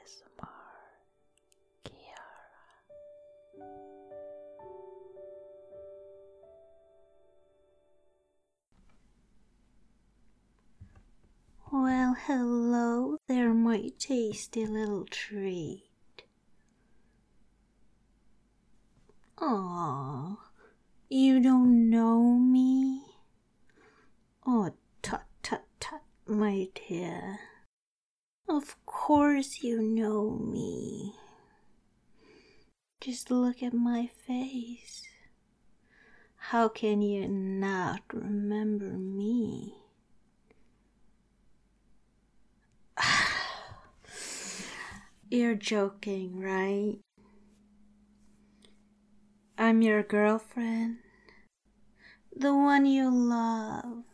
ASMR Kiara. Well, hello there, my tasty little treat. Aw, you don't know me? Oh, tut tut tut, my dear. Of course you know me. Just look at my face. How can you not remember me? You're joking, right? I'm your girlfriend. The one you love.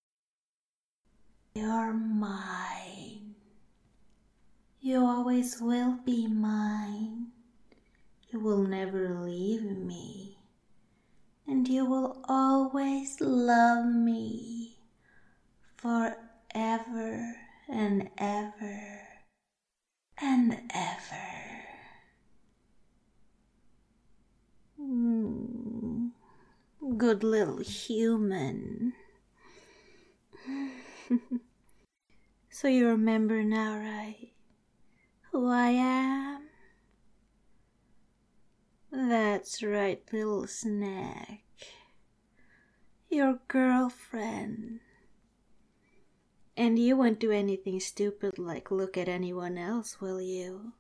You're mine. You always will be mine. You will never leave me. And you will always love me. Forever and ever and ever. Good little human. So you remember now, right? Who I am? That's right, little snack. Your girlfriend. And you won't do anything stupid like look at anyone else, will you?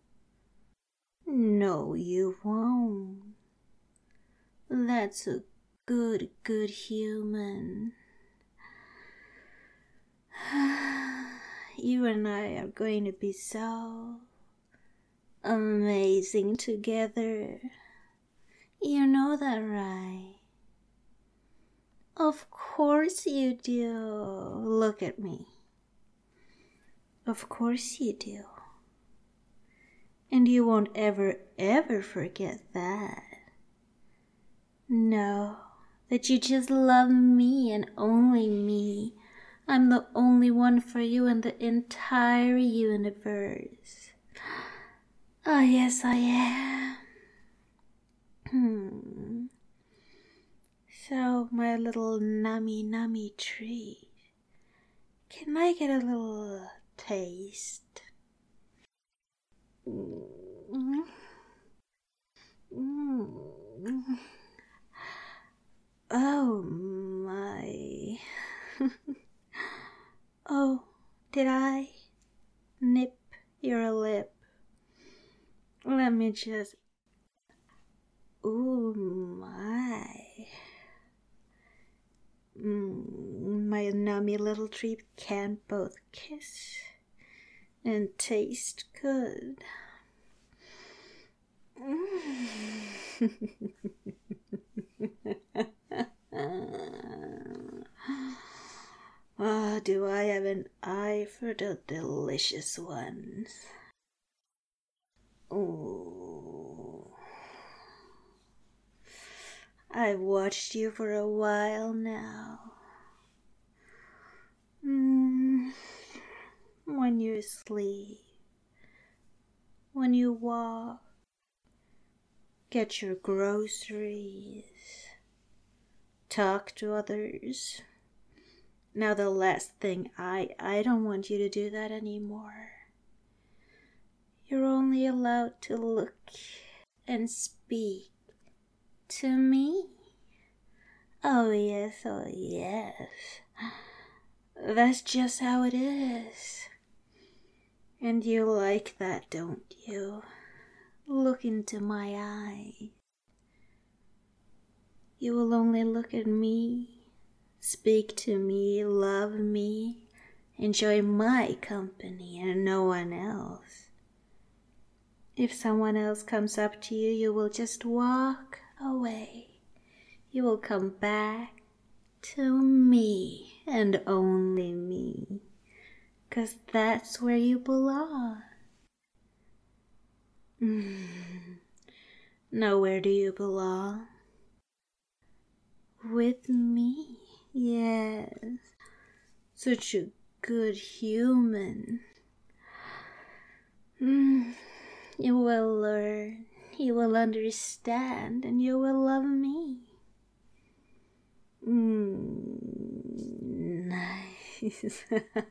No, you won't. That's a good human. You and I are going to be so amazing together. You know that, right? Of course you do. Look at me. Of course you do. And you won't ever forget that. No, that you just love me and only me. I'm the only one for you in the entire universe. Oh, yes, I am. So, my little nummy treat, can I get a little taste? Oh, my. Oh, did I nip your lip? Let me just... Ooh, my. My nummy little treat can both kiss and taste good. Oh, do I have an eye for the delicious ones? Ooh. I've watched you for a while now. When you sleep, when you walk, get your groceries, talk to others. Now the last thing, I don't want you to do that anymore. You're only allowed to look and speak to me. Oh yes, oh yes. That's just how it is. And you like that, don't you? Look into my eyes. You will only look at me, speak to me, love me, enjoy my company and no one else. If someone else comes up to you, you will just walk away. You will come back to me and only me, 'cause that's where you belong. Now where do you belong? With me, yes. Such a good human. You will learn, you will understand, and you will love me. Nice.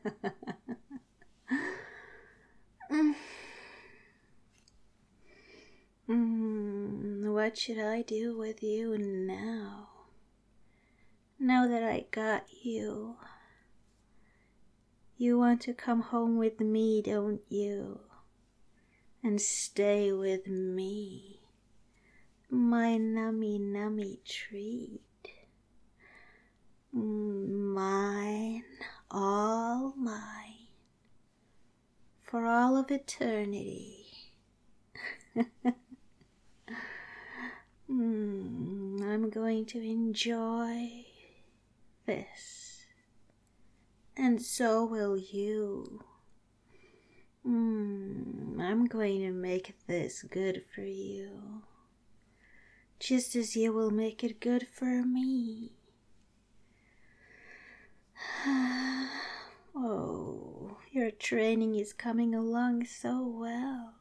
What should I do with you now? Now that I got you. You want to come home with me, don't you? And stay with me. My nummy treat. Mine, all mine. For all of eternity. I'm going to enjoy this, and so will you. I'm going to make this good for you, just as you will make it good for me. Oh, your training is coming along so well.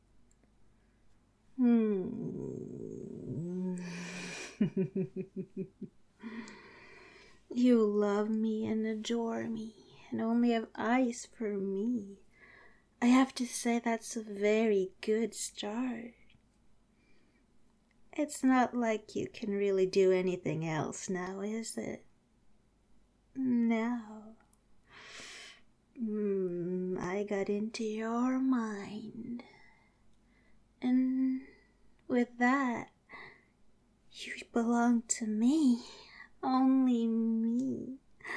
You love me and adore me and only have eyes for me. I have to say that's a very good start. It's not like you can really do anything else now, is it? No. I got into your mind. And with that, you belong to me. Only me.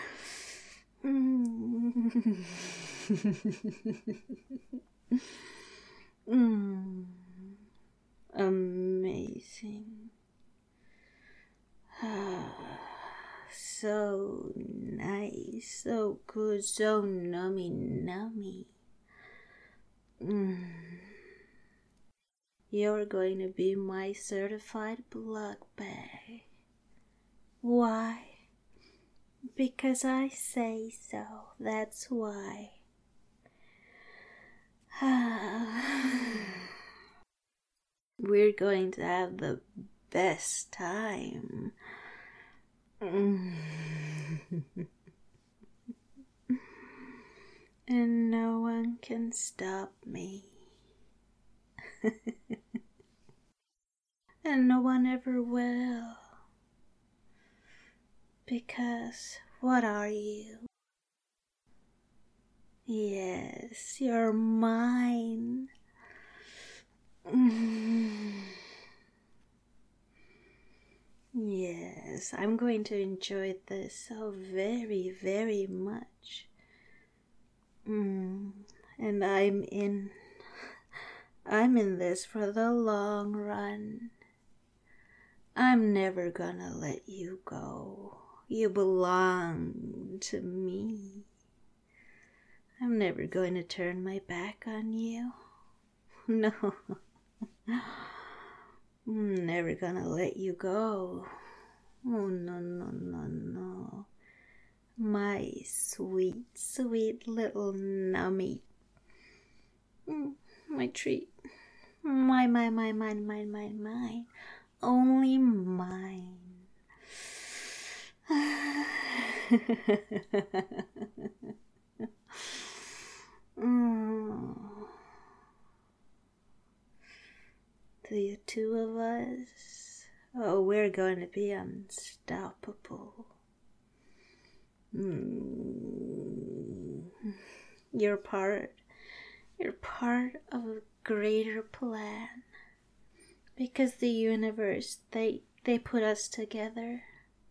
Amazing. So nice, so good, so nummy. You're going to be my certified blood bag. Why? Because I say so, that's why. We're going to have the best time. And no one can stop me. And no one ever will. Because what are you? Yes, you're mine. Yes, I'm going to enjoy this so very, very much. And I'm in this for the long run. I'm never gonna let you go. You belong to me. I'm never going to turn my back on you. No. I'm never gonna let you go. Oh, no. My sweet, sweet little nummy. My treat. Mine. Only mine. The two of us, we're going to be unstoppable. You're part of a greater plan. Because the universe, they put us together.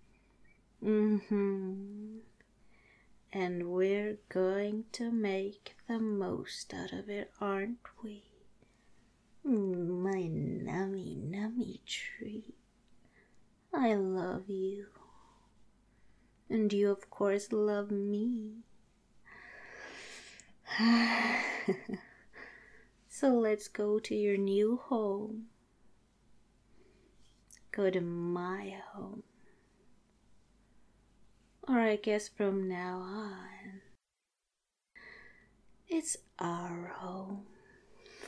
And we're going to make the most out of it, aren't we? My nummy treat. I love you. And you, of course, love me. So let's go to your new home. Go to my home. Or I guess from now on, it's our home.